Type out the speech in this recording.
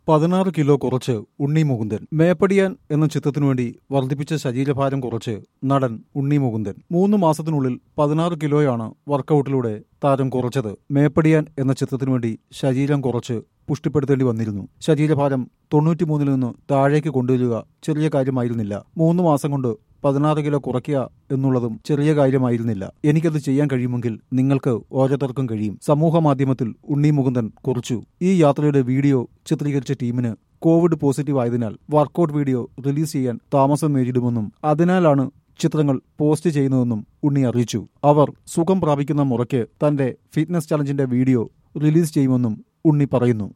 16 kilo കുറച്ച് ഉണ്ണി മുകുന്ദൻ. മേപ്പടിയാൻ എന്ന ചിത്രത്തിനു വേണ്ടി വർദ്ധിപ്പിച്ച ശരീരഭാരം കുറച്ച് നടൻ ഉണ്ണി മുകുന്ദൻ. 3 മാസത്തിനുള്ളിൽ 16 കിലോയാണ് വർക്കൌട്ടിലൂടെ താരം കുറച്ചത്. മേപ്പടിയാൻ എന്ന ചിത്രത്തിനു വേണ്ടി ശരീരം കുറച്ച് പുഷ്ടിപ്പെടുത്തേണ്ടി വന്നിരുന്നു. ശരീരഭാരം 93-ൽ നിന്ന് താഴേക്ക് കൊണ്ടുവരിക ചെറിയ കാര്യമായിരുന്നില്ല. 3 മാസം കൊണ്ട് 16 കിലോ കുറയ്ക്കുക എന്നുള്ളതും ചെറിയ കാര്യമായിരുന്നില്ല. എനിക്കത് ചെയ്യാൻ കഴിയുമെങ്കിൽ നിങ്ങൾക്ക് ഓരോരുത്തർക്കും കഴിയും. സമൂഹ മാധ്യമത്തിൽ ഉണ്ണി മുകുന്ദൻ കുറിച്ചു. ഈ യാത്രയുടെ വീഡിയോ ചിത്രീകരിച്ച ടീമിന് കോവിഡ് പോസിറ്റീവ് ആയതിനാൽ വർക്കൌട്ട് വീഡിയോ റിലീസ് ചെയ്യാൻ താമസം നേരിടുമെന്നും അതിനാലാണ് ചിത്രങ്ങൾ പോസ്റ്റ് ചെയ്യുന്നതെന്നും ഉണ്ണി അറിയിച്ചു. അവർ സുഖം പ്രാപിക്കുന്ന മുറയ്ക്ക് തന്റെ ഫിറ്റ്നസ് ചലഞ്ചിന്റെ വീഡിയോ റിലീസ് ചെയ്യുമെന്നും ഉണ്ണി പറയുന്നു.